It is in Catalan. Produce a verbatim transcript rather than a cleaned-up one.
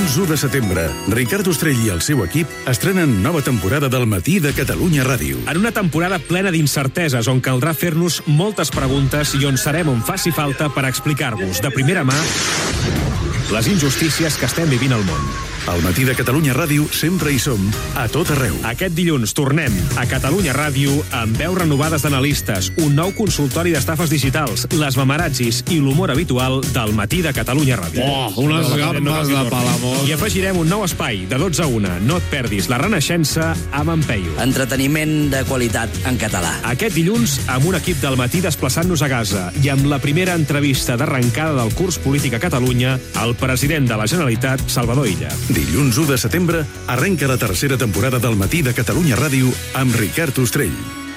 Dilluns u de setembre, Ricard Ostrell i el seu equip estrenen nova temporada del Matí de Catalunya Ràdio. En una temporada plena d'incerteses on caldrà fer-nos moltes preguntes i on serem on faci falta per explicar-vos de primera mà les injustícies que estem vivint al món. Al Matí de Catalunya Ràdio sempre hi som, a tot arreu. Aquest dilluns tornem a Catalunya Ràdio amb veus renovades d'analistes, un nou consultori d'estafes digitals, les mamarazzis i l'humor habitual del Matí de Catalunya Ràdio. Oh, unes gambes de Palamós. I afegirem un nou espai de dotze a una. No et perdis la Renaixença amb en Peyu. Entreteniment de qualitat en català. Aquest dilluns, amb un equip del Matí desplaçant-nos a Gaza i amb la primera entrevista d'arrencada del curs polític a Catalunya, el president de la Generalitat, Salvador Illa. Dilluns u de setembre arrenca la tercera temporada del Matí de Catalunya Ràdio amb Ricard Ostrell.